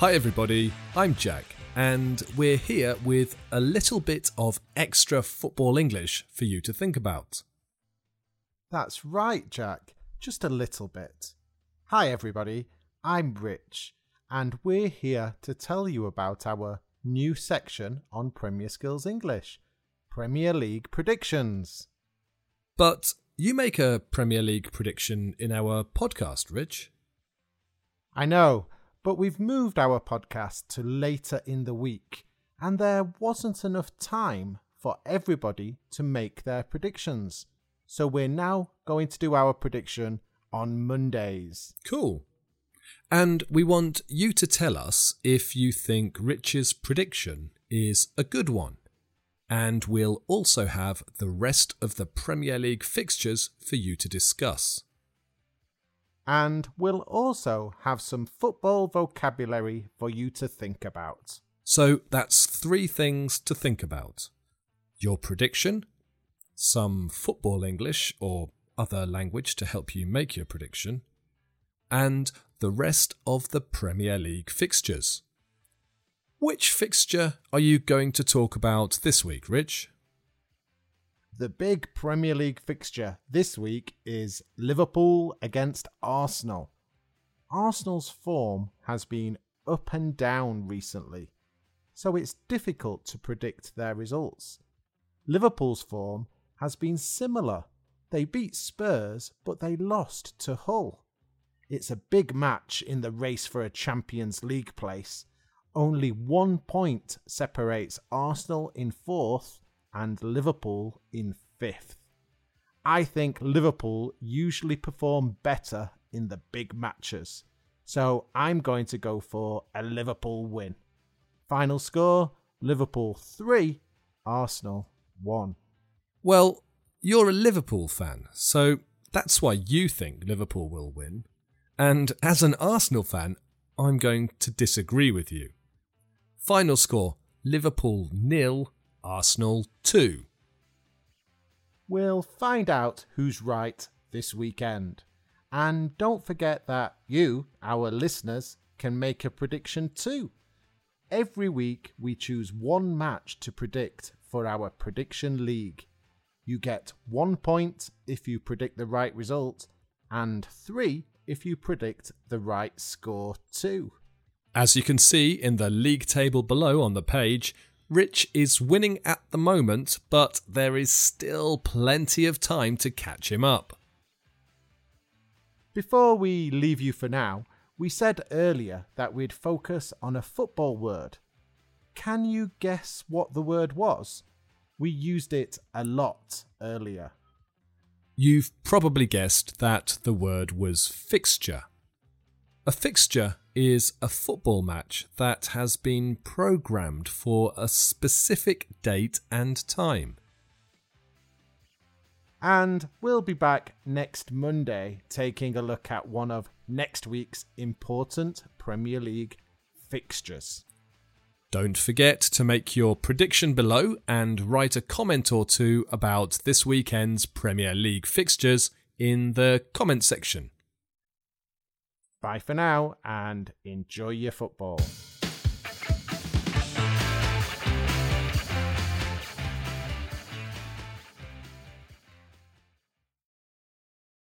Hi everybody, I'm Jack, and we're here with a little bit of extra football English for you to think about. That's right, Jack. Just a little bit. Hi everybody, I'm Rich, and we're here to tell you about our new section on Premier Skills English, Premier League Predictions. But you make a Premier League prediction in our podcast, Rich. I know, but we've moved our podcast to later in the week, and there wasn't enough time for everybody to make their predictions. So we're now going to do our prediction on Mondays. Cool. And we want you to tell us if you think Rich's prediction is a good one. And we'll also have the rest of the Premier League fixtures for you to discuss. And we'll also have some football vocabulary for you to think about. So that's 3 things to think about. Your prediction, some football English or other language to help you make your prediction, and the rest of the Premier League fixtures. Which fixture are you going to talk about this week, Rich? The big Premier League fixture this week is Liverpool against Arsenal. Arsenal's form has been up and down recently, so it's difficult to predict their results. Liverpool's form has been similar. They beat Spurs, but they lost to Hull. It's a big match in the race for a Champions League place. Only 1 point separates Arsenal in 4th and Liverpool in 5th. I think Liverpool usually perform better in the big matches, so I'm going to go for a Liverpool win. Final score, Liverpool 3, Arsenal 1. Well, you're a Liverpool fan, so that's why you think Liverpool will win. And as an Arsenal fan, I'm going to disagree with you. Final score, Liverpool 0, Arsenal 2. We'll find out who's right this weekend. And don't forget that you, our listeners, can make a prediction too. Every week we choose one match to predict for our prediction league. You get 1 point if you predict the right result, and 3 if you predict the right score too. As you can see in the league table below on the page, Rich is winning at the moment, but there is still plenty of time to catch him up. Before we leave you for now, we said earlier that we'd focus on a football word. Can you guess what the word was? We used it a lot earlier. You've probably guessed that the word was fixture. A fixture is a football match that has been programmed for a specific date and time. And we'll be back next Monday taking a look at one of next week's important Premier League fixtures. Don't forget to make your prediction below and write a comment or 2 about this weekend's Premier League fixtures in the comment section. Bye for now and enjoy your football.